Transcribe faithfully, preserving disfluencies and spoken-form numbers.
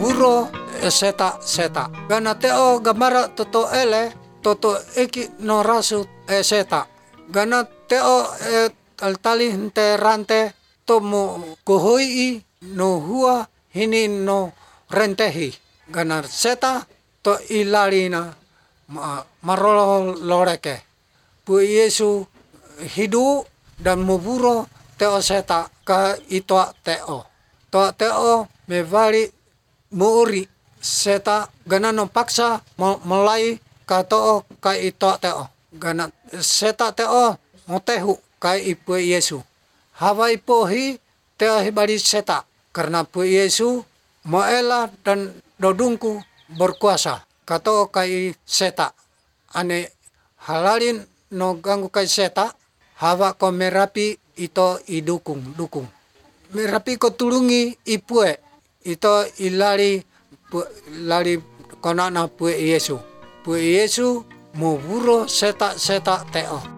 buro seta seta. Gana teo gamara toto ele toto iki no rasu e seta. Gana teo e tali te rante tomo kohoi no hua hini no rentehi. Gana seta to ilalina ma, marolo loreke. Pu Yesu hidu dan muburo teo seta ka itoa teo. Toa teo mevali muuri seta gana no paksa mulai ka too ka itoa teo. Gana seta teo motehu ka ipu Yesu. Hawa ipohi teo hibari seta karena pu Yesu moela dan dodungku berkuasa ka too kai seta. Ane halalin no ganggu kai seta hawa ko merapi ito idukung dukung. Merapi ko tulungi ipue ito ilari pu, lari konana pu Yesu. Pu Yesu muburo seta seta teo.